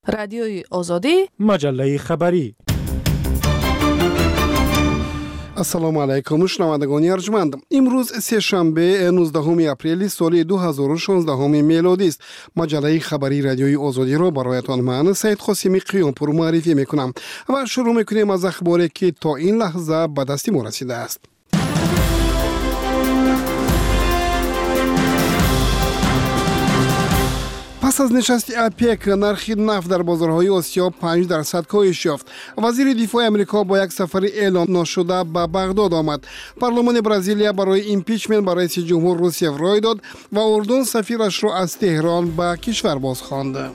رادیوی آزادی، مجله خبری. السلام علیکم شنوندگان ارجمند. امروز سه‌شنبه 19 اپریل سال 2016 میلادی است. مجله خبری رادیوی آزادی را برایتان من سید قاسمی قیامپور معرفی میکنم و شروع میکنیم از اخباری که تا این لحظه به دست ما رسیده است. پس از نشست اپک نرخ نفت در بازارهای آسیا 5% کاهش یافت. وزیر دفاع امریکا با یک سفر اعلام نشده به بغداد آمد. پارلمان برزیلیا برای ایمپیچمنت برای رئیس جمهور روسیه رای داد و اردن سفیرش را از تهران به کشور بازخواند.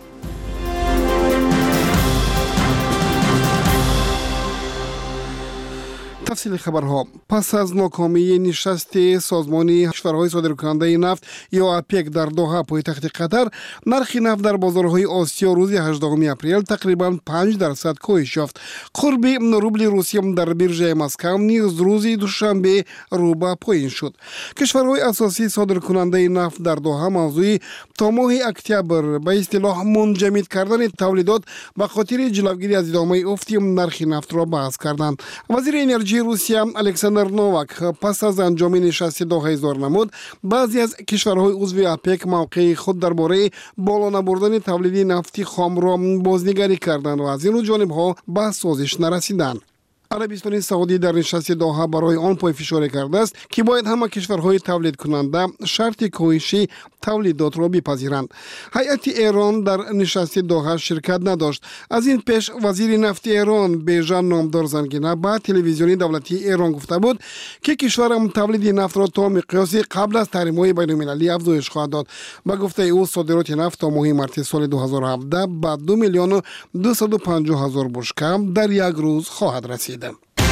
تفصیل خبرها. پس از ناکامی نشست سازمان کشورهای صادرکننده نفت یا اپک در دوحه پایتخت قطر، نرخ نفت در بازارهای آسیا روز 18 اپریل تقریبا 5% کاهش یافت. قرب روبل روسیه در بیرژه مسکو نیز روز دوشنبه رو به پایین شد. کشورهای اساسی صادرکننده نفت در دوحه موضوع تا ماه اکتبر به اصطلاح منجمد کردن تولیدات به خاطر جلوگیری از ادامه افت نرخ نفت را بحث کردند. وزیر انرژی روسیه الکساندر نوواک پس از انجام نشست دوحه اظهار نمود بعضی از کشورهای عضو اپک موقع خود درباره بالا نبردن تولید نفت خام را بازنگری کردند و از این جانب‌ها به سازش نرسیدند. عربستان سعودی در نشست دوحه برای آن پایفشاری کرده است که باید همه کشورهای تولید کننده شرط کاهش تولیدات را بپذیرند. هیئت ایران در نشست دوحه شرکت نداشت. از این پیش وزیر نفت ایران بیژن نامدار زنگینه به تلویزیون دولتی ایران گفته بود که کشورم تولید نفت را تا مقیاس قبل از تحریم‌های بین‌المللی افزایش خواهد داد. با گفته او صادرات نفت تا ماه مارس سال 2017 به 2,250,000 بشکه در یک روز خواهد رسید.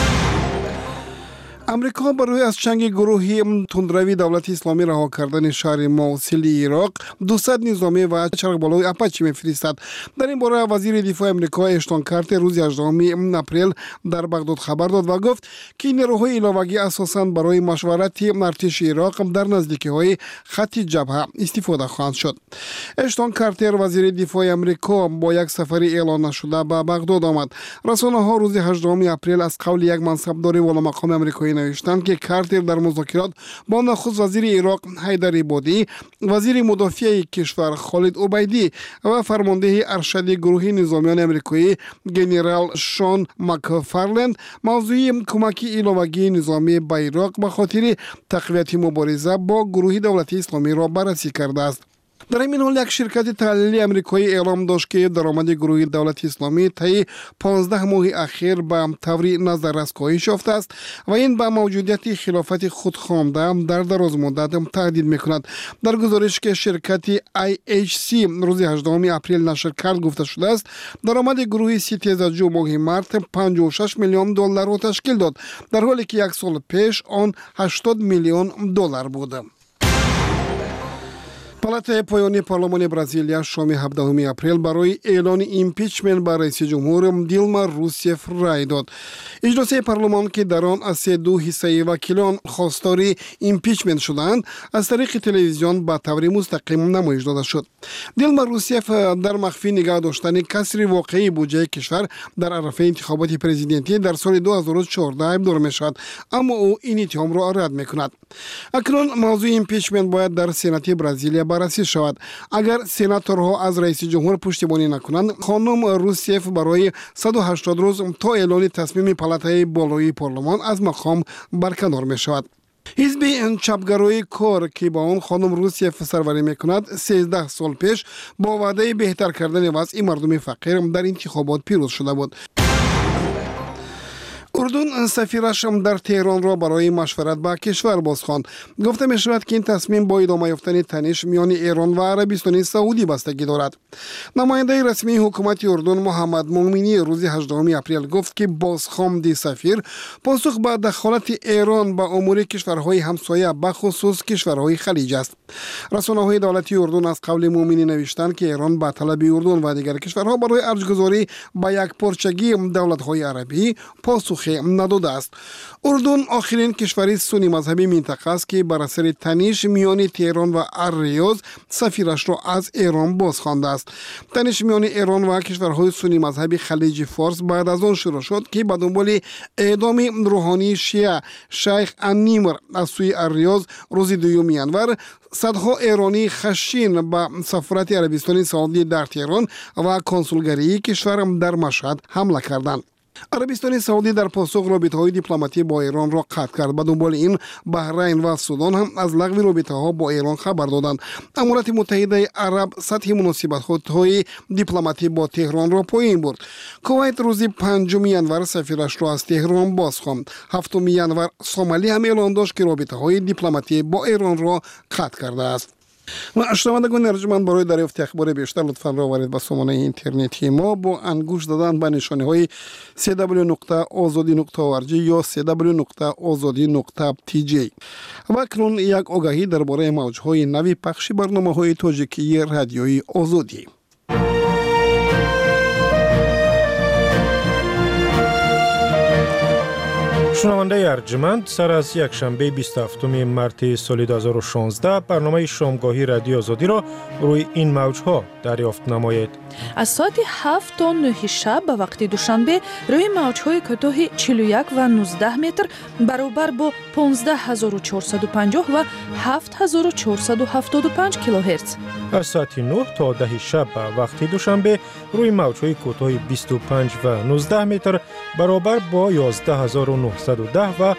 امریکا برای از چنگ گروهی تندروی دولت اسلامی رها کردن شهر موصل عراق 200 نظامی و چرخ بالای اپاچی می‌فرستد. در این باره وزیر دفاع امریکا اشتون کارتر روز 18 اپریل در بغداد خبر داد و گفت که نیروهای علاوگی اساساً برای مشورت ارتش عراق در نزدیکی‌های خط جبهه استفاده خواهند شد. اشتون کارتر وزیر دفاع امریکا با یک سفر اعلان نشده به بغداد آمد. رسانه‌ها روز 18 اپریل از قول یک منصبدار والا مقام آمریکایی نوشتند که کارتر در مذاکرات با نخست وزیر عراق حیدر عبادی، وزیر مدافع کشور خالد عبیدی و فرمانده ارشد گروه نظامیان آمریکایی جنرال شون مکفارلند موضوع کمک علاوگی نظامی به عراق به خاطر تقویت مبارزه با گروه دولت اسلامی را بررسی کرده است. در این حال یک شرکت تحلیلی آمریکایی اعلام داشت که درآمد گروه دولت اسلامی طی 15 ماه اخیر به طوری نظررس کاهش یافته است و این به موجودیت خلافت خودخوانده در دراز مدت تهدید میکند. در گزارش که شرکت IHC روز 18 اپریل نشر کرد گفته شده است درآمد گروه ستیزجو ماه مارس 56 میلیون دلار را تشکیل داد، در حالی که یک سال پیش آن 80 میلیون دلار بود. پالات پایانی پارلمان برزیلیا شام 17 اپریل برای اعلان ایمپیچمنت بر رئیس جمهور دیلما روسیف رای داد. اجلاس پارلمان که در آن از 2 حصه وکیلان خواستار ایمپیچمنت شدند از طریق تلویزیون به طور مستقیم نمایش داده شد. دیلما روسیف در مخفی نگاه داشتن کسری واقعی بودجه کشور در عرصه انتخابات پرزیدنتی در سال 2014 ابدار می شود، اما او این اتهام را رد می کند. اکنون موضوع ایمپیچمنت باید در سنات برزیلیا بررسی شود. اگر سناتورها از رئیس جمهور پشتیبانی نکنند، خانم روسیف برای 180 روز تا اعلان تصمیم پالاتای بالایی پارلمان از مقام برکنار می شود. حزب چپگرای کار که با آن خانم روسیف سروری می کند 13 سال پیش با وعده بهتر کردن وضع مردم فقیر در انتخابات پیروز شده بود. اردن سفیرش در تهران را برای مشورت با کشور بازخواند. گفته می شود که این تصمیم با ادامه یافتن تنش میان ایران و عربستان سعودی بستگی دارد. نماینده رسمی حکومت اردن محمد مومنی روز 18 اپریل گفت که بازخواند سفیر پاسخ به دخالت ایران به امور کشورهای همسایه به خصوص کشورهای خلیج است. رسانه‌های دولتی اردن از قول مومنی نوشتند که ایران به طلب اردن و دیگر کشورها برای ارجگذاری به یک پارچگی دولت‌های عربی پاسخ نداده است. اردن آخرین کشوری سنی مذهبی منطقه است که بر اثر تنش میان تهران و الریاض سفیرش را از ایران بازخوانده است. تنش میان ایران و کشورهای سنی مذهبی خلیج فارس بعد از آن شروع شد که به دنبال اعدام روحانی شیعه شیخ النمر از سوی الریاض روز دوم ینور صدها ایرانی خشین به سفارت عربستان سعودی در تهران و کنسولگری کشور در مشهد حمله کردند. عربستان سعودی در پاسخ رابطه‌های دیپلماتی با ایران را قطع کرد. به دنبال این بحرین و سودان هم از لغو رابطه‌ها با ایران خبر دادند. امارات متحده عرب سطح مناسبت‌های دیپلماتی با تهران را پایین برد. کویت روز 5 ینور سفیرش را از تهران بازخواند. 7 ینور سومالی هم اعلام داشت که رابطه‌های دیپلماتی با ایران را قطع کرده است. و شنوندگان ارجمند برای دریافت اخبار بیشتر لطفاً راورید به سامانه اینترنتی ما با انگوش دادن به نشانه‌های www.azadi.org یا www.azadi.tj. و اکنون یک آگاهی درباره موج‌های نوی پخش برنامه‌های تاجیکی رادیوی آزادی. شنونده ارجمند، سر از یک شنبه 27 مارس سال 2016 برنامه شامگاهی رادیو آزادی را روی این موجها دریافت نمایید. از ساعت 7 تا 9 شب به وقت دوشنبه روی موجهای کوتاه 41 و 19 متر برابر با 15450 و 7475 کیلوهرتز. از ساعت 9 تا 10 شب به وقت دوشنبه روی موجهای کوتاه 25 و 19 متر برابر با 11910 و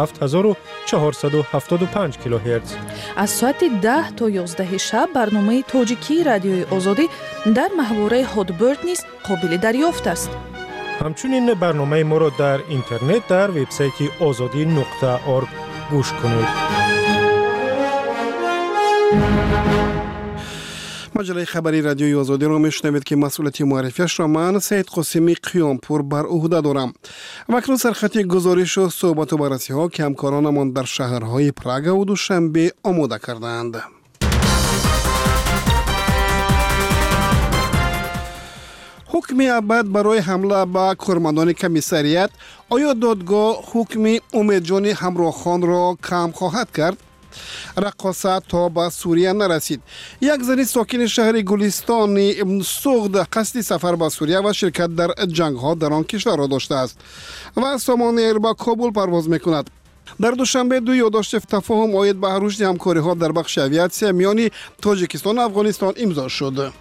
7475 کیلوهرتز. از ساعت 10 تا 11 شب برنامه تاجیکی رادیوی آزادی در محوره هادبرد نیز قابل دریافت است. همچنین برنامه ما را در اینترنت در وبسایت azadi.org گوش کنید. مجله خبری رادیوی آزادی را میشنوید که مسئولیت معرفیش را من سید قاسمی قیامپور بر عهده دارم. و اکنون سرخط گزارش و صحبت و بررسی ها که همکارانمان در شهرهای پراگ و دوشنبه آماده کردند. حکم ابد برای حمله به کارمندان کمیسریت، آیا دادگاه حکم امیدجان همراهخان را کم خواهد کرد؟ رقاصه تا به سوریه نرسید. یک زن ساکن شهر گلستان سوخت قصد سفر به سوریه و شرکت در جنگ ها در آن کشور را داشته است و سامان ایر به کابل پرواز میکند. در دوشنبه دو یادداشت تفاهم عاید به رشد همکاری ها در بخش اویاسیون میان تاجیکستان و افغانستان امضا شد.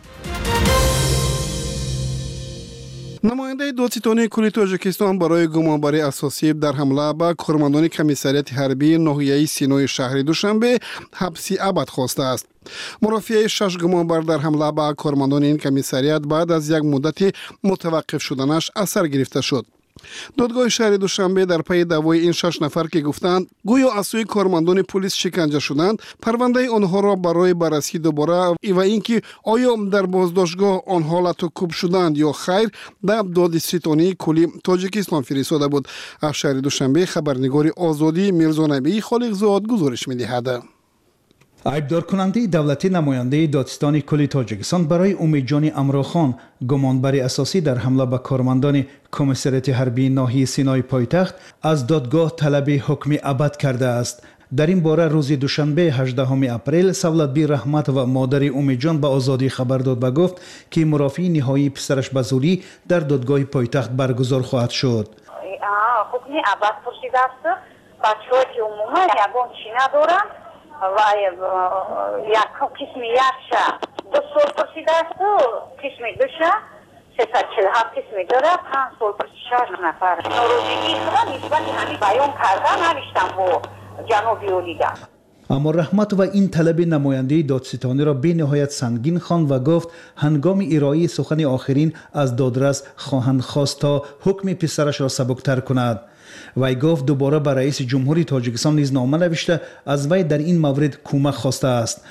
نماینده دادستانی کلی تاجیکستان برای گمانبری اساسی در حمله به کارمندان کمیسریت حربی ناحیه سینای شهر دوشنبه حبسی ابد خواسته است. مرافعه 6 گمانبر در حمله به کارمندان این کمیسریت بعد از یک مدت متوقف شدنش اثر گرفته شد. دادگاه شهر دوشنبه در پی دعوای این 6 نفر که گفتند گویا از سوی کارمندان پلیس شکنجه شدند، پرونده آنها را برای بررسی دوباره و اینکه آیا در بازداشتگاه آنها لطوکوب شدند یا خیر در دادستانی کلی تاجیکستان فرستاده بود. از شهر دوشنبه خبرنگار آزادی میرزا نبی خالقزاد گزارش می‌دهد. айбдоркунандаи давлатӣ намояндаи додистони кулли тоҷикистон барои умидҷони амрохон гумонбари асосӣ дар ҳамла ба кормандони комиссарияти ҳарбии ноҳияи синои пойтахт аз додгоҳ талаби ҳукми абад кардааст. дар ин бора рӯзи душанбе 18 апрел савлатбӣ раҳматова модари умидҷон ба озодӣ хабар дод ва гуфт ки мурофии ниҳоии писараш ба зудӣ дар додгоҳи пойтахт баргузор хоҳад шуд. ҳукми абад пурсидааст. бачаҳое ки умуман ягон чӣ надоранд و یک قسم یکشه 2 سال پرسیده است و قسم دوشه 347 قسمی داره 5 سال 6 نفر ناراضگی خدا نسبت همین بیان کرده نوشتم و جنابی اولیده. اما رحمتова این طلب نماینده دادستانی را به نهایت سنگین خواند و گفت هنگام ارائه سخن آخرین از دادرس خواهند خواست تا حکم پسرش را سبکتر کند. وی گفت دوباره به رئیس جمهوری تاجیکستان نیز نامه نوشته از وی در این مورد کمک خواسته است.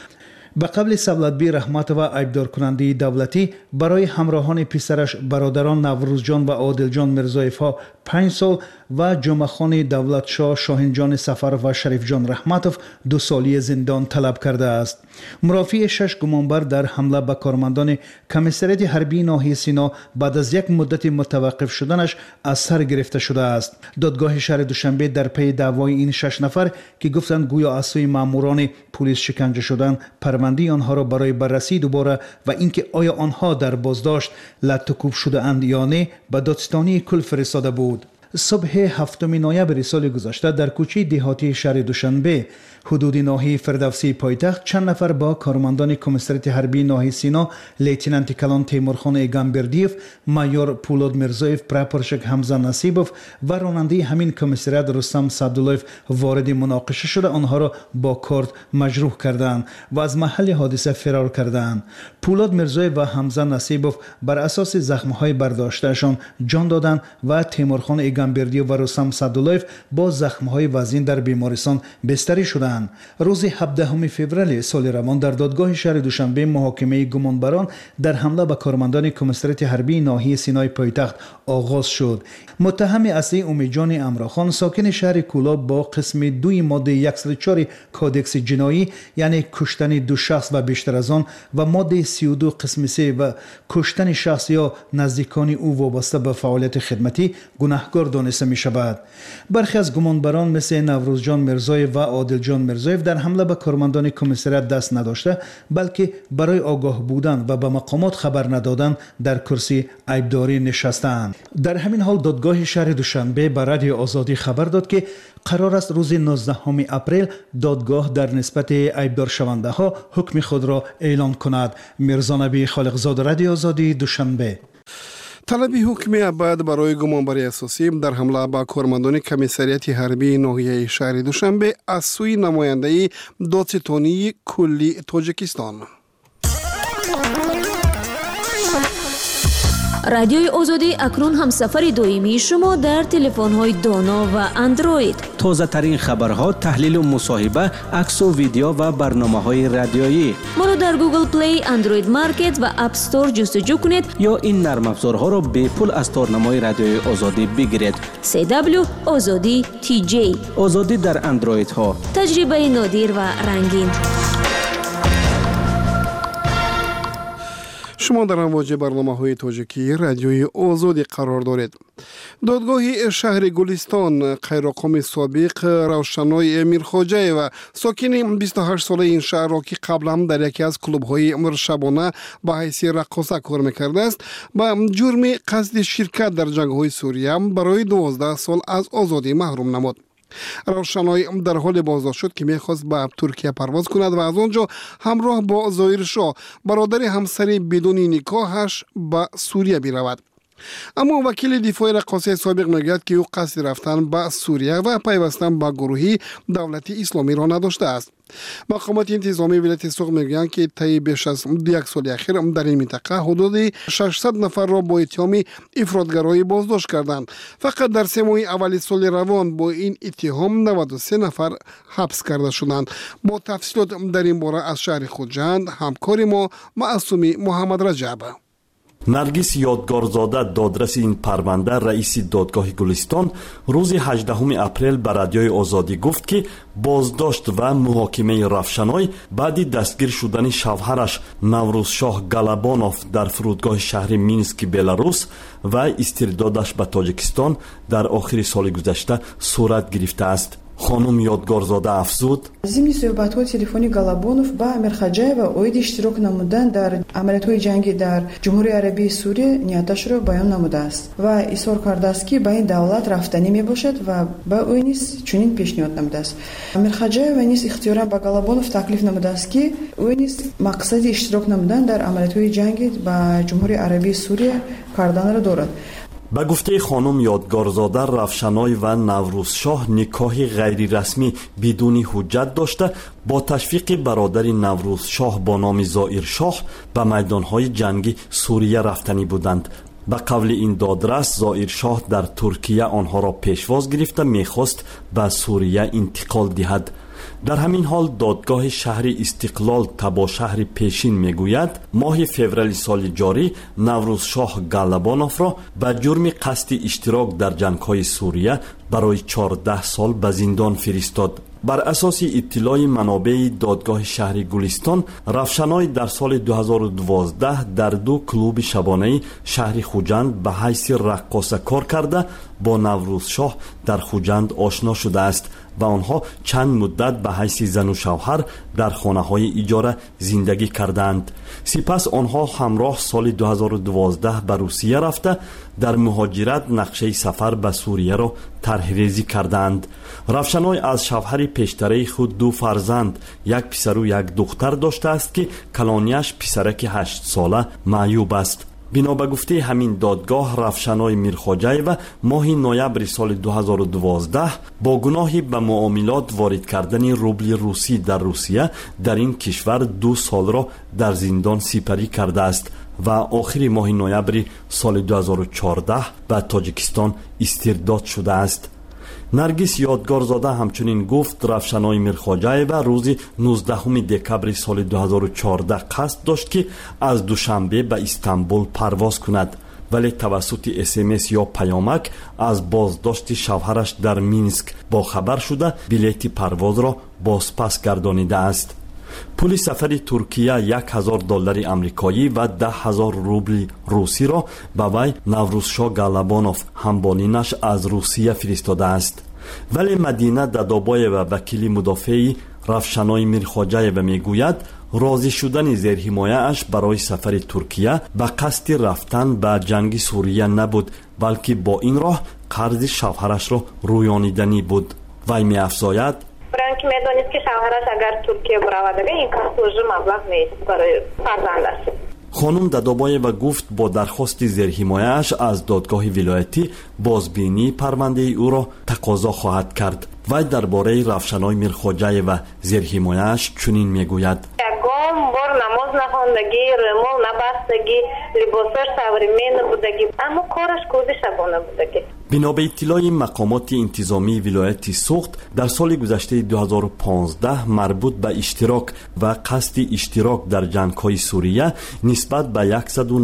به قبل سبلتبی رحمتова айбдоркунандаи давлатӣ барои ҳамроҳони писараш бародарон наврӯзҷон ва одилҷон мирзоевҳо 5 сол ва ҷумъахони давлатшоҳ шоҳинҷони сафаров ва шарифҷон раҳматов 2 солии зиндон талаб кардааст. мурофии 6 гумонбар дар ҳамла ба кормандони комиссарияти ҳарбии ноҳияи Сино баъд аз як муддати мутаваққиф шуданаш аз сар гирифта шудааст. додгоҳи шаҳри Душанбе дар пайи даъвои ин 6 нафар ки гуфтанд гӯё аз сӯи маъмурони пулис шиканҷа шуданд, парвандаи онҳоро барои баррасии дубора ва ин ки оё онҳо дар боздошт латтукӯб шудаанд ё не ба додстонии кул фиристода буд. صبح 7 نوامبر سال گذشته در کوچه دهاتی شهر دوشنبه حدود ناحیه فردوسی پایتخت چند نفر با کارمندان کمیساریات حربی ناحیه سینا لیتنانت کلان تیمورخان ایگانبردیف، مایور پولاد میرزایف، پراپورشک حمزه نصیبوف و راننده همین کمیساریات رستم سعداللهیف وارد مناقشه شده آنها را با کارت مجروح کردند و از محل حادثه فرار کردند. پولاد میرزایف و حمزه نصیبوف بر اساس زخم‌های برداشتهشان جان دادند و تیمورخان ایگانبردیف و رستم سعداللهیف با زخم‌های وزین در بیمارستان بستری شدند. روز 17 فوریه سال روان در دادگاه شهر دوشنبه محاکمه گمانبران در حمله به کارمندان کمیساریات حربی ناحیه سینای پایتخت آغاز شد. متهم اصلی امیدجان امراخان ساکن شهر کولاب با قسم 2 ماده 104 کودکس جنایی یعنی کشتن 2 شخص و بیشتر از آن و ماده 32 قسم 3 و کشتن شخص یا نزدیکان او وابسته به فعالیت خدمتی گناهکار دانسته می شود. برخی از گمانبران مثل نوروزجان میرزایف و عادلجان میرزایف در حمله به کارمندان کمیساریات دست نداشته بلکه برای آگاه بودن و به مقامات خبر ندادن در کرسی عیبداری نشستند. در همین حال دادگاه شهر دوشنبه به رادیو آزادی خبر داد که قرار است روز 19 اپریل دادگاه در نسبت عیبدار شونده ها حکم خود را اعلان کند. میرزا نبی خالقزاد، رادیو آزادی، دوشنبه. طلبی حکم ابد برای گمانبری اساسی در حمله به کارمندان کمیساریات حربی ناحیه شهر دوشنبه از سوی نماینده دادستانی کلی تاجیکستان. رادیوی آزادی اکنون هم سفر دائمی شما در تلفن‌های دانا و اندروید. تازه ترین خبرها، تحلیل و مصاحبه، عکس و ویدیو و برنامه‌های رادیویی. ما را در گوگل پلی، اندروید مارکت و اپ استور جستجو کنید یا این نرم افزارها را به پول از تارنمای رادیوی آزادی بگیرید. CW آزادی TJ. آزادی در اندروید ها. تجربه نادر و رنگین. شما در امواج برنامه‌های تاجیکی رادیوی آزادی قرار دارید. دادگاه شهر گلستان قیراقام سابق روشنای میرخواجه و ساکن 28 ساله این شهر را که قبلا در یکی از کلوب‌های شبانه به حیث رقاصه کار می‌کرده است با جرم قصد شرکت در جنگ‌های سوریه برای 12 سال از آزادی محروم نمود. روشنای در حال بازداشت شد که میخواست به ترکیه پرواز کند و از آنجا همراه با ظاهر شاه برادر همسری بدون نکاحش به سوریه برود. اما وکیل دفاع رقاصه سابق میگوید که او قصد رفتن به سوریه و پیوستن به گروهی دولت اسلامی را نداشته است. مقامات انتظامی ولایت سوق میگویند که طی بیش از 1 سال اخیر در این منطقه حدود 600 نفر را با اتهام افراطگرایی بازداشت کردند. فقط در 3 ماه اول سال روان با این اتهام 93 نفر حبس کرده شدند. با تفصیلات در این باره از شهر خوجند همکار ما معصومی محمد رجب. نرگس یادگارزاده دادرس این پرونده رئیس دادگاه گلستان روز 18 اپریل به رادیوی آزادی گفت که بازداشت و محاکمه رفشنای بعد دستگیر شدن شوهرش نوروزشاه گالابانوف در فرودگاه شهر مینسک بلاروس و استردادش به تاجیکستان در آخر سال گذشته صورت گرفته است. خانم یادگارزاده افزود: ضمن صحبت‌های تلفنی گالابانوف با میرخواجاєва اوید اشتراک نمودن در عملیات‌های جنگی در جمهوری عربی سوریه نیتش را بیان نموده است و اصرار کرده است که به این دولت رفتنی میباشد و به او نیز چنین پیشنهاد نموده است. میرخواجاєва نیز اختیارا به گالابانوف تکلیف نموده است که او نیز مقصد اشتراک نمودن در عملیات‌های جنگی با جمهوری عربی سوریه کردن را دارد. به گفته خانم یادگارزاده رفشنای و نوروزشاه نکاح غیر رسمی بدون حجت داشته با تشویق برادر نوروزشاه با نام ظاهر شاه به میدانهای جنگی سوریه رفتنی بودند. به قول این دادرس ظاهر شاه در ترکیه آنها را پیشواز گرفته میخواست به سوریه انتقال دهد. در همین حال دادگاه شهر استقلال تبا شهر پیشین میگوید ماه فوریه سال جاری نوروزشاه گالابانوف را به جرم قصد اشتراک در جنگ‌های سوریه برای 14 سال به زندان فرستاد. بر اساس اطلاع منابع دادگاه شهر گلستان، رفشنای در سال 2012 در 2 کلوب شبانه شهر خوجند به حیث رقاصه کار کرده با نوروزشاه در خوجند آشنا شده است و آنها چند مدت به حیث زن و شوهر در خانه‌های اجاره زندگی کردند. سپس آنها همراه سال 2012 به روسیه رفته در مهاجرت نقشه سفر به سوریه را طرح‌ریزی کردند. رفشنای از شوهر پیشتره خود 2 فرزند، 1 پسر و 1 دختر داشته است که کلانیش پسرک 8 ساله معیوب است. بنا به گفته همین دادگاه، رفشنای میرخواجایو ماه نوامبر سال 2012 با گناهی به معاملات وارد کردن روبل روسی در روسیه در این کشور 2 سال را در زندان سپری کرده است و آخر ماه نوامبر سال 2014 به تاجیکستان استرداد شده است. نرگس یادگارزاده همچنین گفت رفشنای میرخواجایو روز 19 دکبر سال 2014 قصد داشت که از دوشنبه به استانبول پرواز کند، ولی توسط SMS یا پیامک از بازداشت شوهرش در مینسک با خبر شده بلیط پرواز را بازپس گردانیده است. پول سفر ترکیه $1000 آمریکایی و 10,000 روبل روسی را به وی نوروزشاه گالابانوف همبانینش از روسیه فرستاده است. ولی مدینه دادابایو و وکیل مدافع رفشنای میرخواجایو میگوید راضی شدن زیرحمایه اش برای سفر ترکیه به قصد رفتن به جنگ سوریه نبود، بلکه با این راه قرض شوهرش را رویانیدنی بود. وی می‌افزاید برای اینکه می‌دانست که شوهرش اگر ترکیه برود این کار توجه مبلغ نیست برای فرزندش. خانم دادابایو گفت با درخواست زیرحمایه اش از دادگاه ولایتی بازبینی پرونده او را تقاضا خواهد کرد. وی درباره رفشنای میرخواجایو زیرحمایه اش چنین میگوید: یگام بار نماز نخواندگی، رمال نبستگی، لباسش سوریمه نبودگی، اما کارش کود شبانه بودگی. بنا به اطلاع مقامات انتظامی ولایت سوخت، در سال گذشته 2015 مربوط به اشتراک و قصد اشتراک در جنگ‌های سوریه نسبت به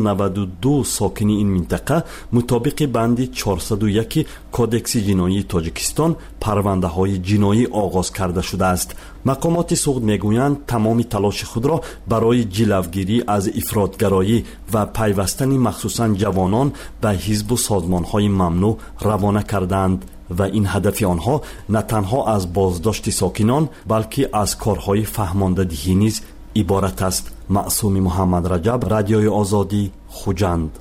192 ساکن این منطقه مطابق بند 401 کودکس جنایی تاجیکستان پرونده‌های جنایی آغاز کرده شده است. مقامات سوخت میگویند تمام تلاش خود را برای جلوگیری از افراطگرایی و پیوستن مخصوصاً جوانان به حزب و سازمان‌های ممنوع روانه کردند و این هدف آنها نه تنها از بازداشت ساکنان بلکه از کارهای فهمانده‌دهی نیز عبارت است. معصوم محمد رجب، رادیوی آزادی، خوجند.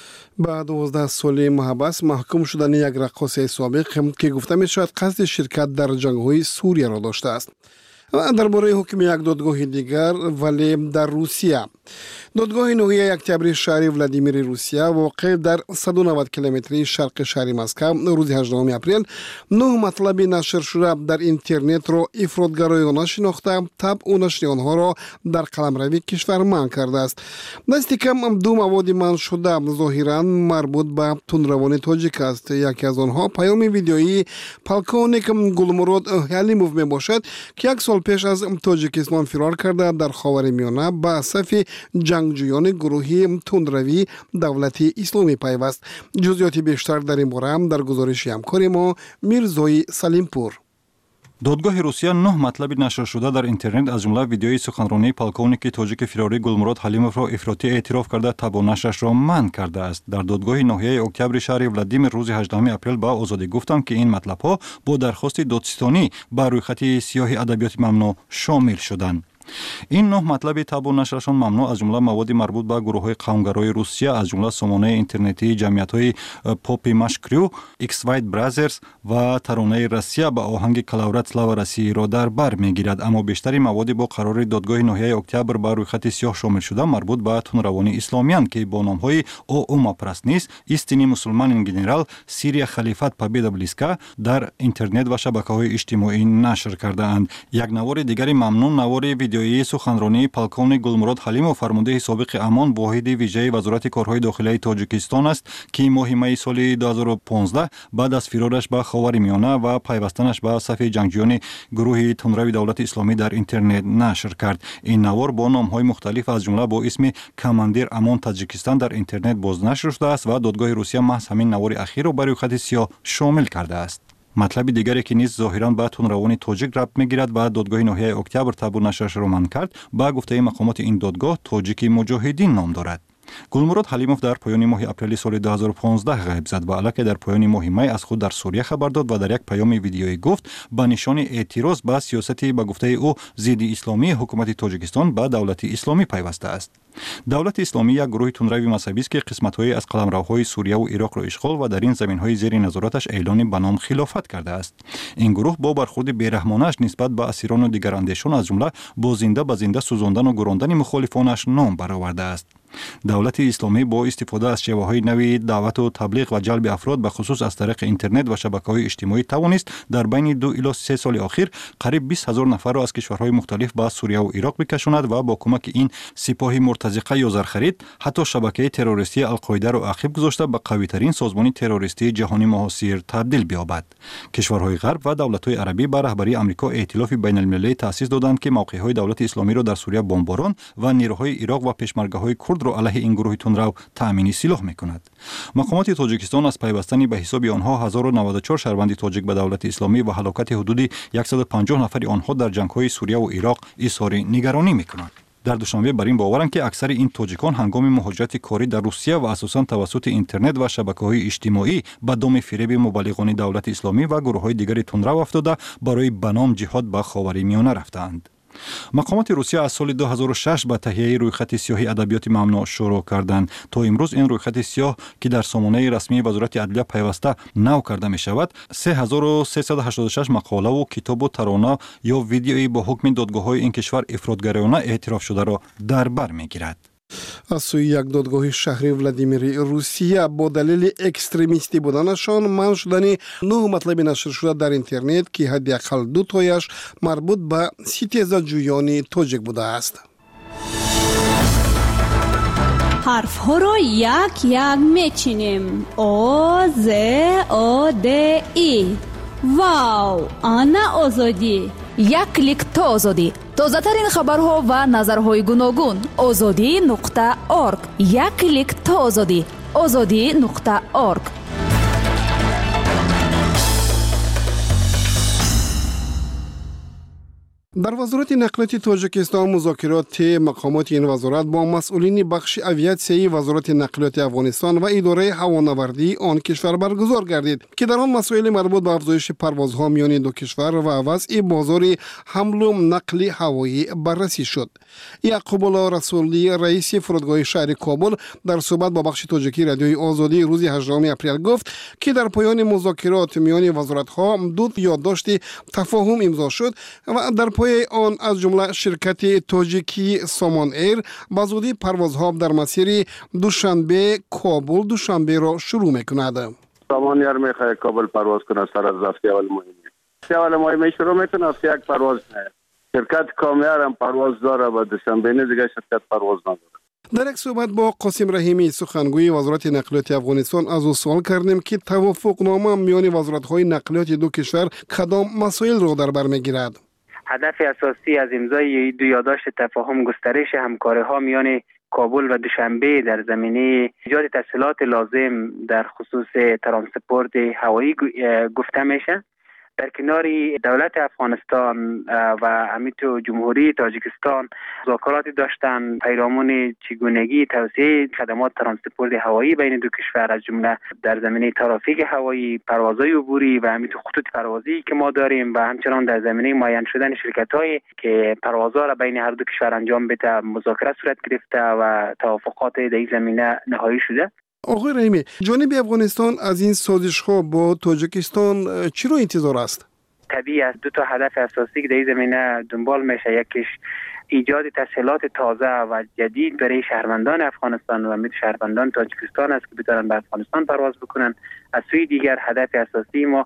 بعد 12 سال محبس محکوم شدن یک رقاص سابق که گفته می شود قصد شرکت در جنگ‌های سوریه را داشته است. درباره حکم یک دادگاه دیگر ولی در روسیه، دادگاه نهایی اکتبر شهر ولادیمیر روسیه واقع در 190 کیلومتری شرق شهر مسکو روز 18 اپریل 9 مطلب نشر شده در اینترنت را افراطگرایانه شناخته طبع و نشر آنها را در قلمرو کشور منع کرده است. دست کم 2 مواد منع شده ظاهرا مربوط به تندروان تاجیک است. یکی از آنها پیام ویدیویی پالکونیک گلمرود حلیموف می باشد که 1 سال پیش از تاجیکستان فرار کرده در خاورمیانه به صف جنگجویان گروهی تندروی دولت اسلامی پیوست. جزئیات بیشتر در این باره در گزارش همکار ما میرزای سلیمپور. دادگاه روسیه 9 مطلب نشر شده در اینترنت از جمله ویدیوی سخنرانی پالکونیک تاجیک فراری گلمرود حلیموف را افراطی اعتراف کرده تب و نشرش را منع کرده است. در دادگاه ناحیه اکتبر شهر ولادیمیر روز 18 اپریل با آزادی گفتند که این مطلب ها با درخواست دادستانی بر روی خط سیاه ادبیات ممنوع شامل شدند. این 9 مطلب تاب و نشرشان ممنوع از جمله مواد مربوط به گروه‌های قومگرای روسیه از جمله سامانه اینترنتی جمعیت‌های پاپی ماشکریو، ایکس وایت برادرز و ترانه روسیه با آهنگ کلاورات سلاوا روسیه را در بر می‌گیرد، اما بیشتری مواد با قرار دادگاه ناحیه اکتبر بر روی خط سیاه شامل شده مربوط به تندروانی اسلامیان که با نام‌های اوما پرستنیس، істинный مسلمان گنرال، سیریا خلیفت پابیدا بلیسکا در اینترنت و شبکه‌های اجتماعی نشر کرده‌اند. یک نوار دیگری ممنوع نوار ویدیویی سخنرانی پالکونیک گلمراد حلیموف فرمانده سابق امان واحد ویژه وزارت کارهای داخلی تاجیکستان است که ماه می سال 2015 بعد از فرارش به خاورمیانه و پیوستنش به صف جنگجویان گروه تندروی دولت اسلامی در اینترنت نشر کرد. این نوار با نام‌های مختلف از جمله با اسم کماندیر امان تاجیکستان در اینترنت بازنشر شده است و دادگاه روسیه محض همین نوار اخیر را برای خط سیاه شامل کرده است. مطلب دیگری که نیز ظاهراً به تندروان تاجیک ربط می‌گیرد و دادگاه ناحیه اکتبر تبو نشرش را منع کرد. با گفته مقامات این دادگاه تاجیک مجاهدین نام دارد. گلمراد حلیموف در پایان ماه اپریل سال 2015 غیب زد و البته در پایان ماه می از خود در سوریه خبر داد و در یک پیام ویدیویی گفت به نشان اعتراض به سیاست به گفته او ضد اسلامی حکومت تاجیکستان به دولت اسلامی پیوسته است. دولت اسلامی یک گروه تندروی مذهبی است که قسمت‌های از قلمروهای سوریه و عراق را اشغال و در این زمین‌های زیر نظارتش اعلان به نام خلافت کرده است. این گروه با برخورد بی‌رحمانه‌اش نسبت به اسیران و دیگر اندیشان از جمله با زنده به زنده سوزاندن و گراندن مخالفانش نام برآورده است. دولت اسلامی با استفاده از شیوه‌های نوی دعوت و تبلیغ و جلب افراد به خصوص از طریق اینترنت و شبکه‌های اجتماعی توانست در بین 2 الی 3 سال اخیر قریب 20,000 نفر را از کشورهای مختلف به سوریه و عراق بکشاند و با کمک این سپاه مرتزقه یا زرخرید حتی شبکه تروریستی القاعده را عقب گذاشته به قوی‌ترین سازمان تروریستی جهانی معاصر تبدیل بیابد. کشورهای غرب و دولت‌های عربی به رهبری آمریکا ائتلاف بین‌المللی تأسیس دادند که موقع‌های دولت اسلامی را در سوریه بمباران و نیروهای عراق و پشمرگه‌های کرد را علیه این گروه تندرو تأمین سلاح می‌کند. مقامات تاجیکستان از پیوستن به حساب آنها 1094 شهروند تاجیک به دولت اسلامی و هلاکت حدود 150 نفر آنها در جنگ‌های سوریه و عراق اظهار نگرانی می‌کنند. در دوشنبه بر این باورند که اکثر این تاجیکان هنگام مهاجرت کاری در روسیه و اساساً توسط اینترنت و شبکه‌های اجتماعی به دام فریب مبلغان دولت اسلامی و گروه‌های دیگر تندرو افتاده برای بنام جهاد به خاورمیانه رفتند. مقامات روسیه از سال 2006 به تهیه رویخط سیاه ادبیات ممنوع شروع کردند. تا امروز این رویخط سیاه که در سامانه رسمی وزارت عدلیه پیوسته نو کرده می شود 3386 مقاله و کتاب و ترانه یا ویدیویی با حکم دادگاه‌های این کشور افراط‌گرایانه اعتراف شده را در بر می‌گیرد. از سوی یک دادگاه شهری ولادیمیر روسیه با دلیل اکستریمیستی بودنشان منع شدن 9 مطلب نشر شده در اینترنت که حداقل 2 تایش مربوط به ستیزجویان تاجیک بوده است. حرف ها را یک یک میچینیم. او ز او د ای. واو، آنا آزادی. یک کلیک تا آزادی. تازه‌ترین خبرها و نظرهای گوناگون. azadi.org. یک کلیک تا آزادی. azadi.org. در وزارت نقلیات تاجیکستان مذاکرات مقامات این وزارت با مسئولین بخش اویاسیایی وزارت نقلیات افغانستان و اداره هوانوردی آن کشور برگزار گردید که در آن مسائل مربوط به افزایش پروازها میان دو کشور و وضع بازار حمل و نقل هوایی بررسی شد. یعقوب الله رسولی رئیس فرودگاه شهر کابل در صحبت با بخش تاجیکی رادیوی آزادی روز 18 اپریل گفت که در پایان مذاکرات میان وزارت‌ها 2 یادداشت تفاهم امضا شد و در پای آن از جمله شرکت تاجیکی سامان ایر به زودی پروازها در مسیر دوشنبه کابل دوشنبه را شروع میکند. سامان ایر میخواد کابل پرواز کنه سر از هفته اول ماه شروع میکنه. هفته یک پرواز نه. شرکت کامیار هم پرواز داره و دوشنبه نه دیگه شرکت پرواز نداره. در یک صحبت با قاسم رحیمی سخنگوی وزارت نقلیات افغانستان از او سوال کردیم که توافقنامه میان وزارت‌های نقلیات دو کشور کدام مسائل را در بر میگیرد. هدف اساسی از امضای 2 یادداشت تفاهم گسترش همکاری‌ها میان کابل و دوشنبه در زمینه ایجاد تسهیلات لازم در خصوص ترانسپورت هوایی گفته میشه. در کنار دولت افغانستان و همینطور جمهوری تاجیکستان مذاکراتی داشتن پیرامون چگونگی توسعه خدمات ترانسپورت هوایی بین دو کشور از جمله در زمینه ترافیک هوایی، پروازهای عبوری و همینطور خطوط پروازی که ما داریم و همچنان در زمینه معین شدن شرکت‌هایی که پروازها را بین هر دو کشور انجام بده مذاکره صورت گرفته و توافقات در این زمینه نهایی شده. آقای رحیمی، جانب افغانستان از این سازش‌ها با تاجیکستان چی رو انتظار است؟ طبیعی است 2 هدف اساسی که در این زمینه دنبال میشه. یکیش ایجاد تسهیلات تازه و جدید برای شهروندان افغانستان و شهروندان تاجیکستان است که بتونن به افغانستان پرواز بکنن. از سوی دیگر هدف اساسی ما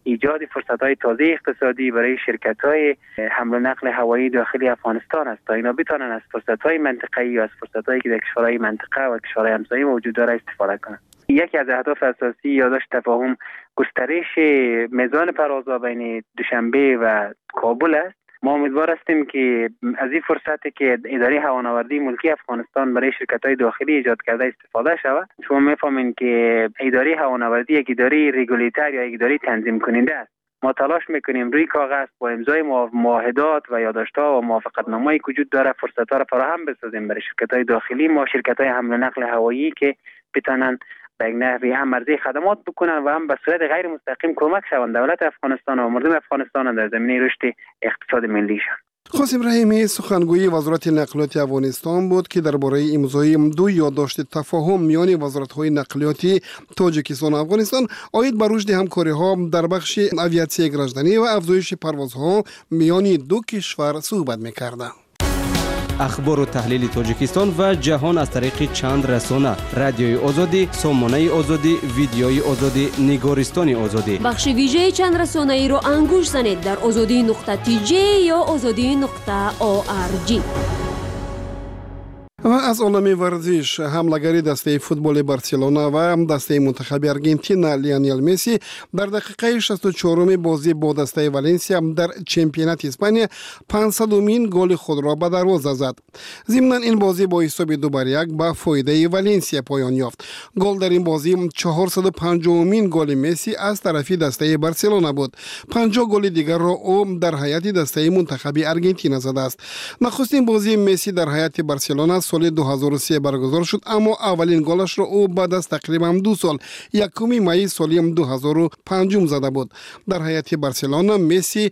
ایجاد فرصت‌های تازه اقتصادی برای شرکت‌های حمل و نقل هوایی داخلی افغانستان است تا اینا بتوانند از فرصت‌های منطقه‌ای یا از فرصت‌هایی که در کشورهای منطقه و کشورهای همسایه موجود داره استفاده کنند. یکی از اهداف اساسی یادداشت تفاهم گسترش میزان پروازها بین دوشنبه و کابل است. ما امیدوار هستیم که از این فرصتی که اداره هوانوردی ملکی افغانستان برای شرکت‌های داخلی ایجاد کرده استفاده شود. شما می‌فهمین که اداره هوانوردی یک اداره رگولیتر یا یک اداره تنظیم کننده است. ما تلاش میکنیم روی کاغذ با امضای معاهدات و یادداشت‌ها و موافقتنامه‌ای که وجود داره فرصت‌ها را فراهم بسازیم برای شرکت‌های داخلی ما شرکت‌های حمل و نقل هوایی که بتونن به یک نحوی هم عرضه خدمات بکنن و هم به صورت غیر مستقیم کمک شوند دولت افغانستان و مردم افغانستان در زمینه رشد اقتصاد ملیشان. قاسم رحیمی سخنگوی وزارت نقلیات افغانستان بود که درباره امضای دو یادداشت تفاهم میان وزارت‌های نقلیاتی تاجیکستان و افغانستان عاید بر رشد همکاری‌ها در بخش آویاسیون گردشدنی و افزایش پروازها میان دو کشور صحبت می‌کرد. اخبار و تحلیل تاجیکستان و جهان از طریق چند رسانه: رادیوی آزادی، سامانه آزادی، ویدیوی آزادی، نگارستان آزادی. بخش ویژه چند رسانه ای رو انگوش زنید در azadi.tj یا azadi.org. و از عالم ورزش حمله‌گری دسته فوتبال بارسلونا و دسته منتخب آرژانتین لیونل مسی در دقیقه 64 بازی با دسته والنسیا در چمپیونات اسپانیا 500مین گل خود را به دروازه زد. ضمناً این بازی با حساب 2-1 به فایده والنسیا پایان یافت. گل در این بازی 450مین گل مسی از طرف دسته بارسلونا بود. 50 گل دیگر را او در هیئت دسته منتخب آرژانتین زده است. نخستین بازی مسی در هیئت بارسلونا سال 2003 برگزار شد، اما اولین گلش را او بعد از تقریبا 2 سال 1 می سال 2005 زده بود. در هیئت بارسلونا مسی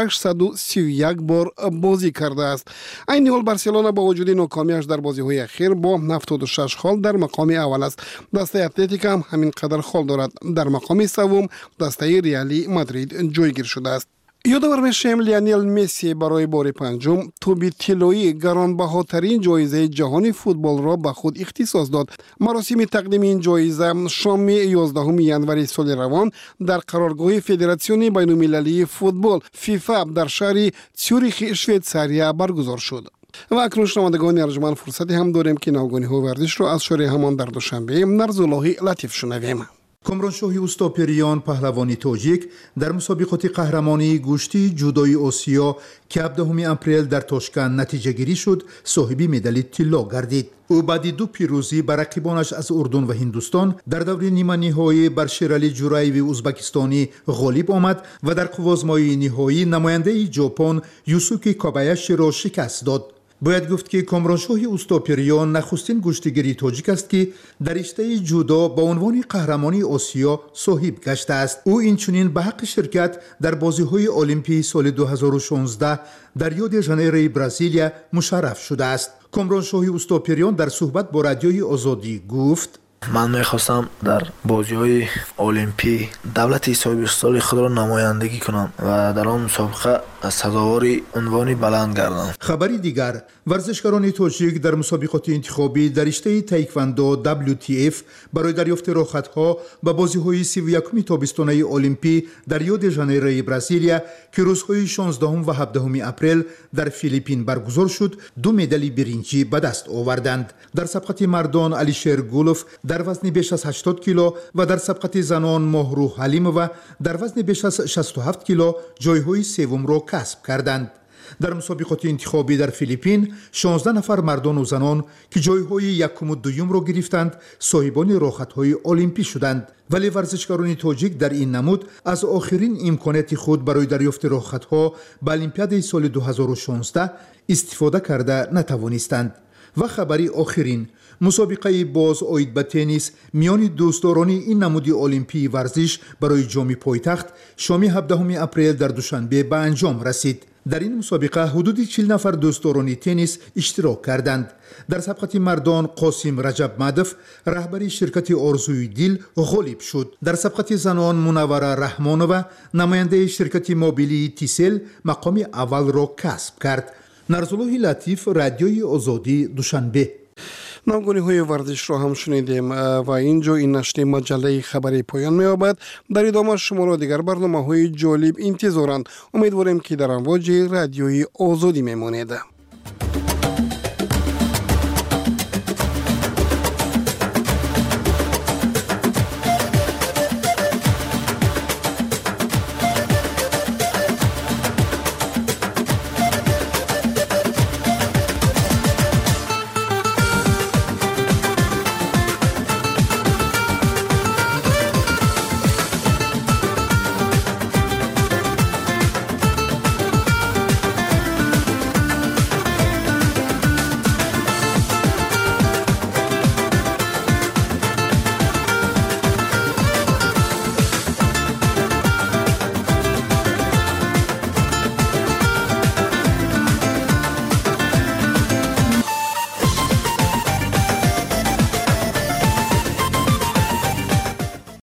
631 بار بازی کرده است. این حال بارسلونا با وجود ناکامیش در بازی‌های اخیر با 76 گل در مقام اول است. دسته اتلتیک هم همین قدر گل دارد. در مقام سوم دسته ریالی مادرید جایگیر شده است. یادآور میشیم لیونل مسی برای بار پنجم توپ طلایی گرانبهاترین جایزه جهانی فوتبال را به خود اختصاص داد. مراسم تقدیم این جایزه شام 11 ژانویه سال روان در قرارگاه فدراسیون بین‌المللی فوتبال فیفا در شهر تیوریخ شویتزاریا برگزار شد. و اکنون شنوندگان ارجمند فرصتی هم داریم که نوگانی‌ها ورزش را از شهر همان در دوشنبه نرزالله لطیف شنویم. کامرانشاهی اوستاپریان پهلوانی تاجیک در مسابقات قهرمانی گشتی جودوی آسیا که 17 اپریل در تاشکند نتیجه گیری شد صاحب مدال طلا گردید. او بعد 2 پیروزی بر رقیبانش از اردن و هندوستان در دور نیمه نهایی بر شیرالی جورایوی ازبکستانی غالب آمد و در قوازمای نهایی نماینده ژاپن یوسوکی کابایاشی را شکست داد. باید گفت که کامرانشاهی اوستاپریان نخستین گشتیگری تاجیک است که در رشته جودو با عنوان قهرمانی آسیا صاحب گشته است. او اینچنین به حق شرکت در بازی‌های المپی سال 2016 در ریو دی ژانیروی برزیلیا مشرف شده است. کامرانشاهی اوستاپریان در صحبت با رادیوی آزادی گفت: من میخواستم در بازی‌های المپی دولت صاحب خود را نمایندگی کنم و در آن مسابقه سزاوار عنوان بلند گردم. خبری دیگر: ورزشکاران تاجیک در مسابقات انتخابی در رشته تایکواندو WTF برای دریافت راحت‌ها به بازی‌های 31 تابستانه المپی در ریو دی ژانیروی برزیلیا که روزهای 16 و 17 اپریل در فیلیپین برگزار شد 2 مدال برنجی به دست آوردند. در سبقت مردان علیشیر گولوف در وزن بیش از 80 کیلو و در سبقت زنان ماهرو حلیمووا در وزن بیش از 67 کیلو جایهای سوم را کسب کردند. در مسابقات انتخابی در فیلیپین 16 نفر مردان و زنان که جایهای یکم و دوم را گرفتند صاحبان راحت‌های المپی شدند، ولی ورزشکاران تاجیک در این نمود از آخرین امکانات خود برای دریافت راحت‌ها به المپیاد سال 2016 استفاده کرده نتوانستند. و خبری آخرین: مسابقه باز آید به تنیس میان دوستداران این نمود المپی ورزش برای جام پایتخت شام 17 اپریل در دوشنبه به انجام رسید. در این مسابقه حدود 40 نفر دوستداران تنیس اشتراک کردند. در سبقت مردان قاسم رجب مدف رهبری شرکت آرزوی دل غالب شد. در سبقت زنان منوره رحمانووا نماینده شرکت موبیلی تیسل مقام اول را کسب کرد. نرزالله لطیف، رادیوی آزادی، دوشنبه. نامگونی‌های ورزش را هم شنیدیم و اینجا این نشر مجله خبری پایان می‌یابد. در ادامه شما را دیگر برنامه‌های جالب انتظارند. امیدواریم که در امواج رادیوی آزادی میمانید.